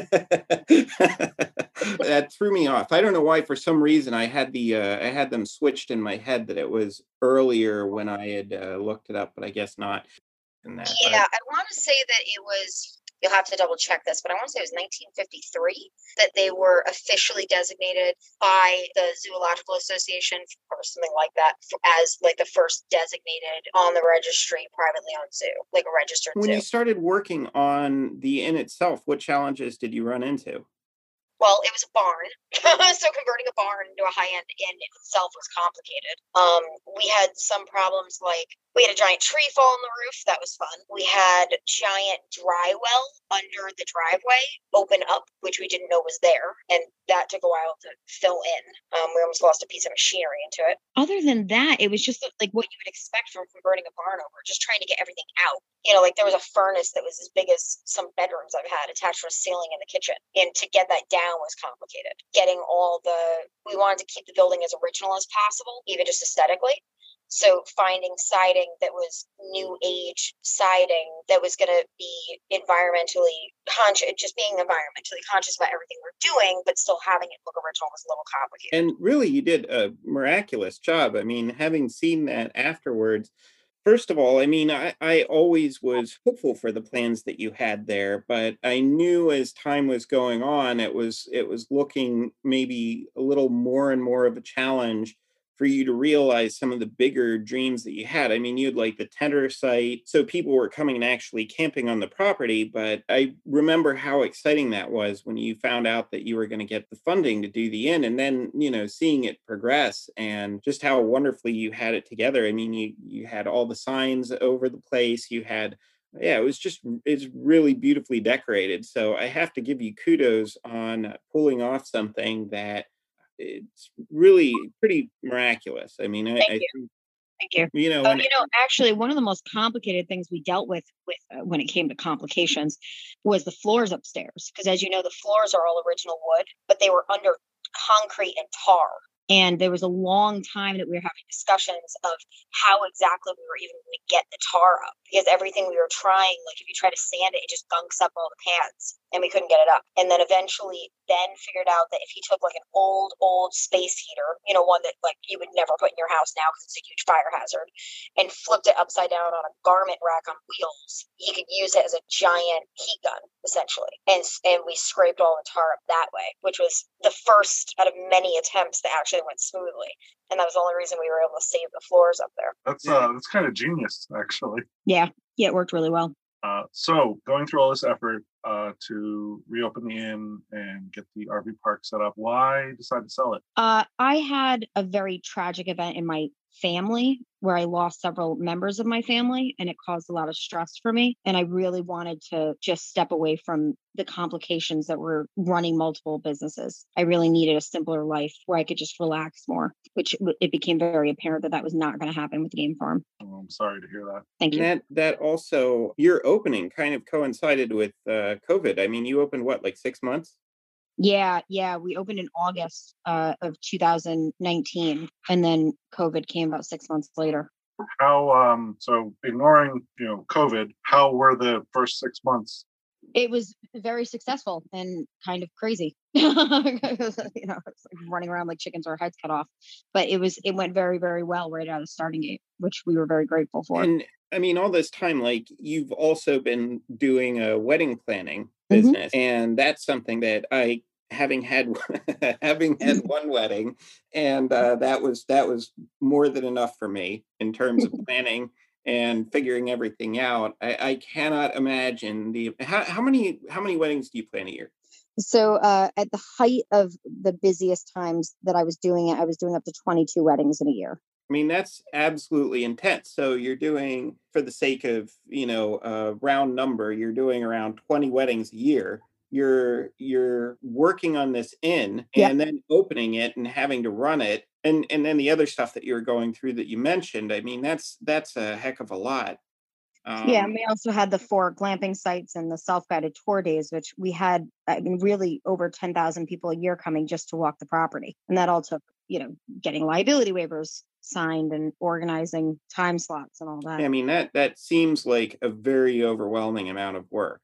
That threw me off. I don't know why. For some reason, I had the uh, I had them switched in my head that it was earlier when I had uh, looked it up, but I guess not. In that, but I, Yeah, I want to say that it was, you'll have to double check this, but I want to say it was nineteen fifty-three that they were officially designated by the Zoological Association or something like that for, as like the first designated on the registry privately owned zoo, like a registered when zoo. you started working on the inn itself, what challenges did you run into? Well, it was a barn, so converting a barn into a high-end inn in itself was complicated. Um, we had some problems, like we had a giant tree fall on the roof. That was fun. We had giant dry well under the driveway open up, which we didn't know was there, and that took a while to fill in. Um, we almost lost a piece of machinery into it. Other than that, it was just like what you would expect from converting a barn over, just trying to get everything out. You know, like there was a furnace that was as big as some bedrooms I've had attached to a ceiling in the kitchen. And to get that down was complicated. Getting all the, we wanted to keep the building as original as possible, even just aesthetically. So finding siding that was new age siding that was going to be environmentally conscious, just being environmentally conscious about everything we're doing, but still having it look original was a little complicated. And really, you did a miraculous job. I mean, having seen that afterwards, first of all, I mean, I, I always was hopeful for the plans that you had there, but I knew as time was going on, it was it was looking maybe a little more and more of a challenge for you to realize some of the bigger dreams that you had. I mean, you had like the tender site, so people were coming and actually camping on the property, but I remember how exciting that was when you found out that you were going to get the funding to do the inn, and then, you know, seeing it progress and just how wonderfully you had it together. I mean, you you had all the signs over the place, you had, yeah, it was just, it's really beautifully decorated. So I have to give you kudos on pulling off something that it's really pretty miraculous. I mean, I, Thank I you. think, Thank you. you know, Oh, and you know, actually, one of the most complicated things we dealt with with uh, when it came to complications was the floors upstairs. Because as you know, the floors are all original wood, but they were under concrete and tar. And there was a long time that we were having discussions of how exactly we were even going to get the tar up, because everything we were trying, like if you try to sand it, it just gunks up all the pads and we couldn't get it up. And then eventually Ben figured out that if he took like an old, old space heater, you know, one that like you would never put in your house now because it's a huge fire hazard, and flipped it upside down on a garment rack on wheels, he could use it as a giant heat gun, essentially. And, and we scraped all the tar up that way, which was the first out of many attempts that actually went smoothly, and that was the only reason we were able to save the floors up there. That's uh, that's kind of genius, actually. Yeah, yeah, it worked really well. Uh, so going through all this effort uh, to reopen the inn and get the R V park set up, why decide to sell it? Uh, I had a very tragic event in my family where I lost several members of my family, and it caused a lot of stress for me. And I really wanted to just step away from the complications that were running multiple businesses. I really needed a simpler life where I could just relax more, which it became very apparent that that was not going to happen with the game farm. Oh, I'm sorry to hear that. Thank you. that that also, your opening kind of coincided with uh, COVID. I mean, you opened what, like six months? Yeah, yeah. We opened in August uh, of two thousand nineteen, and then COVID came about six months later. How um so ignoring, you know, COVID, how were the first six months? It was very successful and kind of crazy. you know, it's like running around like chickens with our heads cut off. But it was it went very, very well right out of the starting gate, which we were very grateful for. And I mean, all this time, like, you've also been doing a wedding planning Mhm. business, and that's something that I, having had having had one wedding, and uh, that was that was more than enough for me in terms of planning and figuring everything out. I, I cannot imagine the how, how many how many weddings do you plan a year? So uh, at the height of the busiest times that I was doing it, I was doing up to twenty-two weddings in a year. I mean, that's absolutely intense. So you're doing, for the sake of, you know, a round number, you're doing around twenty weddings a year. You're you're working on this inn Yep. and then opening it and having to run it, and and then the other stuff that you're going through that you mentioned. I mean, that's that's a heck of a lot. Yeah, Um, and we also had the four glamping sites and the self-guided tour days, which we had, I mean, really over ten thousand people a year coming just to walk the property. And that all took, you know, getting liability waivers signed and organizing time slots and all that. I mean, that that seems like a very overwhelming amount of work.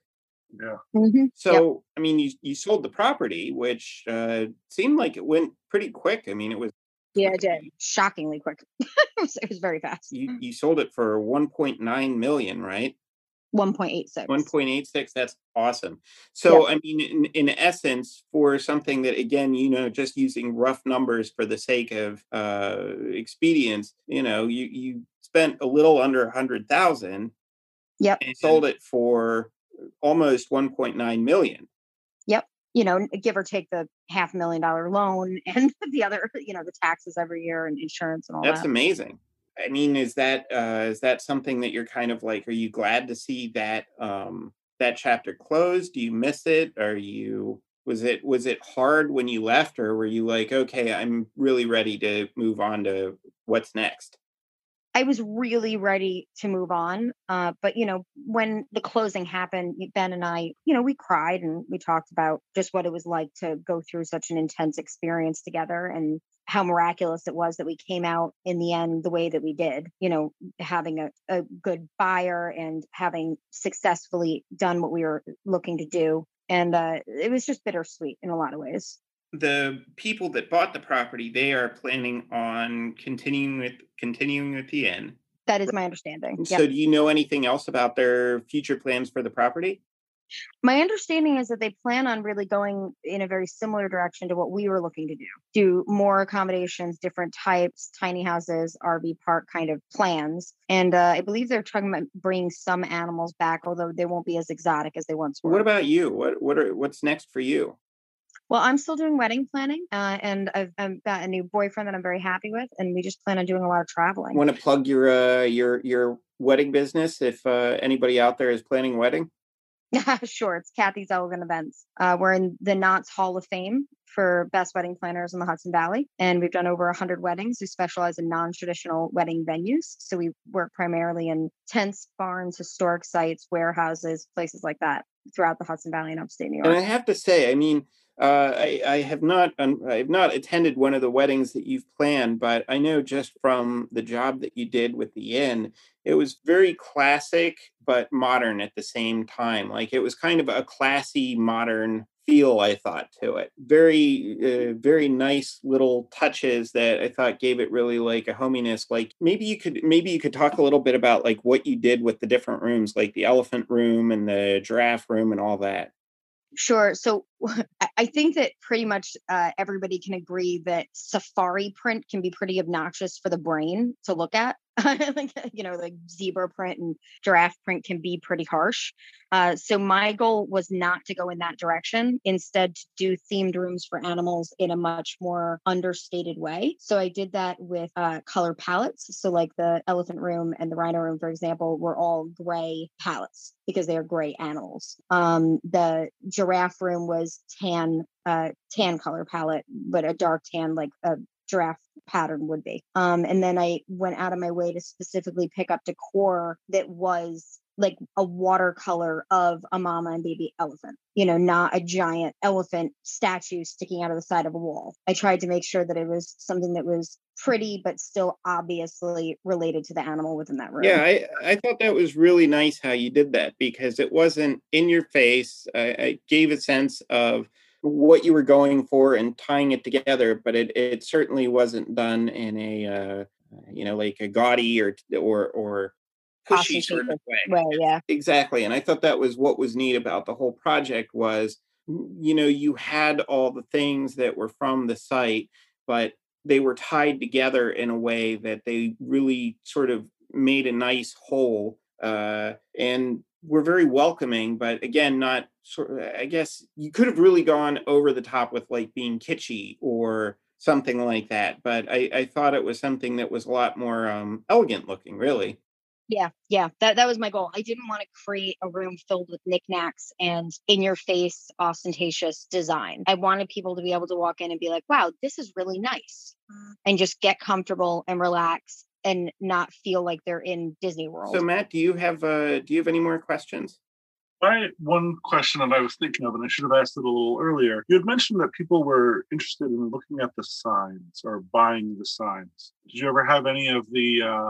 Yeah. Mm-hmm. So, Yep. I mean, you you sold the property, which uh, seemed like it went pretty quick. I mean, it was Yeah, it did. Shockingly quick. it, was, it was very fast. you you sold it for one point nine million, right? one point eight six. one point eight six, that's awesome. Yep. So, I mean, in, in essence, for something that, again, you know, just using rough numbers for the sake of uh, expedience, you know, you, you spent a little under one hundred thousand Yep. and sold it for almost one point nine million. Yep. You know, give or take the half million dollar loan and the other, you know, the taxes every year and insurance and all That's that. amazing. I mean, is that uh, is that something that you're kind of like? Are you glad to see that um, that chapter closed? Do you miss it? Are you was it was it hard when you left, or were you like, okay, I'm really ready to move on to what's next? I was really ready to move on. Uh, but, you know, when the closing happened, Ben and I, you know, we cried and we talked about just what it was like to go through such an intense experience together and how miraculous it was that we came out in the end the way that we did, you know, having a, a good buyer and having successfully done what we were looking to do. And uh, it was just bittersweet in a lot of ways. The people that bought the property, they are planning on continuing with continuing with the inn. That is my understanding. So, Yep. do you know anything else about their future plans for the property? My understanding is that they plan on really going in a very similar direction to what we were looking to do. Do more accommodations, different types, tiny houses, R V park kind of plans. And uh, I believe they're talking about bringing some animals back, although they won't be as exotic as they once were. What about you? What what are what's next for you? Well, I'm still doing wedding planning, uh, and I've, I've got a new boyfriend that I'm very happy with, and we just plan on doing a lot of traveling. Want to plug your uh, your your wedding business if uh, anybody out there is planning a wedding? Sure, it's Kathy's Elegant Events. Uh, we're in the Knott's Hall of Fame for best wedding planners in the Hudson Valley, and we've done over one hundred weddings. We specialize in non-traditional wedding venues, so we work primarily in tents, barns, historic sites, warehouses, places like that throughout the Hudson Valley and upstate New York. And I have to say, I mean, uh, I, I have not um, I have not attended one of the weddings that you've planned, but I know just from the job that you did with the inn, it was very classic but modern at the same time. Like it was kind of a classy modern feel, I thought, to it. Very uh, very nice little touches that I thought gave it really like a hominess. Like maybe you could maybe you could talk a little bit about like what you did with the different rooms, like the elephant room and the giraffe room and all that. Sure. So I think that pretty much uh, everybody can agree that safari print can be pretty obnoxious for the brain to look at. Like, you know, like zebra print and giraffe print can be pretty harsh. Uh, so my goal was not to go in that direction. Instead, to do themed rooms for animals in a much more understated way. So I did that with uh, color palettes. So like the elephant room and the rhino room, for example, were all gray palettes because they are gray animals. Um, the giraffe room was tan, uh, tan color palette, but a dark tan, like a giraffe pattern would be. Um, and then I went out of my way to specifically pick up decor that was like a watercolor of a mama and baby elephant, you know, not a giant elephant statue sticking out of the side of a wall. I tried to make sure that it was something that was pretty, but still obviously related to the animal within that room. Yeah, I, I thought that was really nice how you did that because it wasn't in your face. I, I gave a sense of what you were going for and tying it together, but it, it certainly wasn't done in a, uh, you know, like a gaudy or, or, or pushy sort of way. Well, yeah. Exactly. And I thought that was what was neat about the whole project was, you know, you had all the things that were from the site, but they were tied together in a way that they really sort of made a nice whole. Uh, and were very welcoming, but again, not sort of, I guess you could have really gone over the top with like being kitschy or something like that. But I, I thought it was something that was a lot more um, elegant looking, really. Yeah, yeah, that, that was my goal. I didn't want to create a room filled with knickknacks and in your face, ostentatious design. I wanted people to be able to walk in and be like, wow, this is really nice, and just get comfortable and relax and not feel like they're in Disney World. So Matt, do you have uh, do you have any more questions? I one question that I was thinking of, and I should have asked it a little earlier. You had mentioned that people were interested in looking at the signs or buying the signs. Did you ever have any of the uh,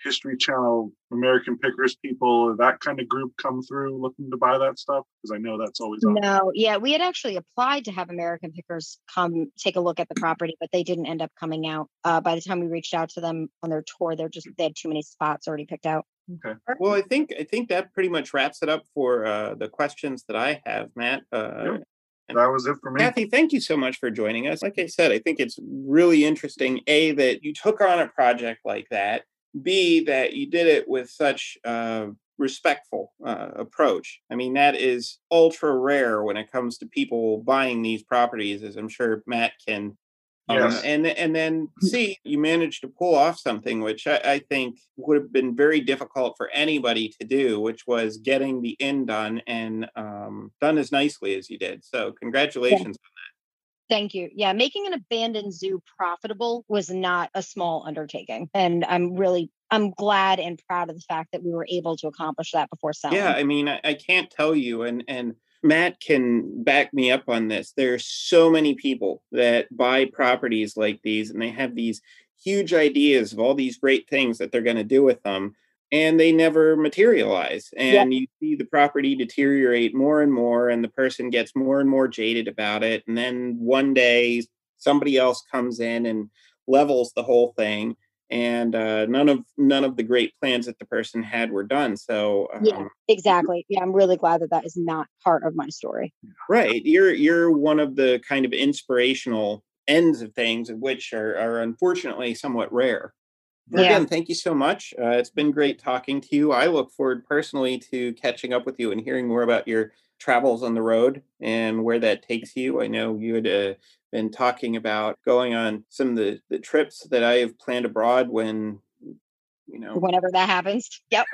History Channel, American Pickers people, that kind of group come through looking to buy that stuff? Because I know that's always on. No, yeah, we had actually applied to have American Pickers come take a look at the property, but they didn't end up coming out. Uh, by the time we reached out to them on their tour, they're just they had too many spots already picked out. Okay. Well, I think I think that pretty much wraps it up for uh, the questions that I have, Matt. Uh, Yep. That was it for me. Kathy, thank you so much for joining us. Like I said, I think it's really interesting, A, that you took on a project like that, B, that you did it with such a respectful uh, approach. I mean, that is ultra rare when it comes to people buying these properties, as I'm sure Matt can. Um, Yes. and and then C, you managed to pull off something which I, I think would have been very difficult for anybody to do, which was getting the inn done and um, done as nicely as you did. So congratulations. Thank you. Yeah, making an abandoned zoo profitable was not a small undertaking. And I'm really, I'm glad and proud of the fact that we were able to accomplish that before selling. Yeah, I mean, I, I can't tell you, and and Matt can back me up on this. There's so many people that buy properties like these, and they have these huge ideas of all these great things that they're going to do with them, and they never materialize. And you see the property deteriorate more and more, and the person gets more and more jaded about it. And then one day, somebody else comes in and levels the whole thing, and uh, none of none of the great plans that the person had were done. So um, yeah, exactly. Yeah, I'm really glad that that is not part of my story. right, you're you're one of the kind of inspirational ends of things, of which are, are unfortunately somewhat rare. But Yeah. again, thank you so much. Uh, it's been great talking to you. I look forward personally to catching up with you and hearing more about your travels on the road and where that takes you. I know you had uh, been talking about going on some of the, the trips that I have planned abroad when, you know, Whenever that happens. Yep.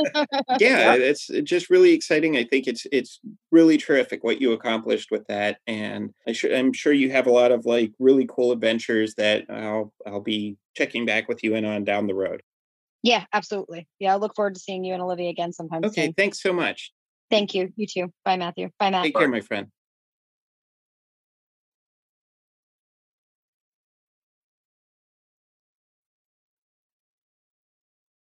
yeah, it's it's just really exciting. I think it's it's really terrific what you accomplished with that, and I sh- I'm sure you have a lot of like really cool adventures that I'll I'll be checking back with you in on down the road. Yeah, absolutely. Yeah, I look forward to seeing you and Olivia again sometime Okay, soon. thanks so much. Thank you. You too. Bye, Matthew. Bye, Matt. Take care, my friend.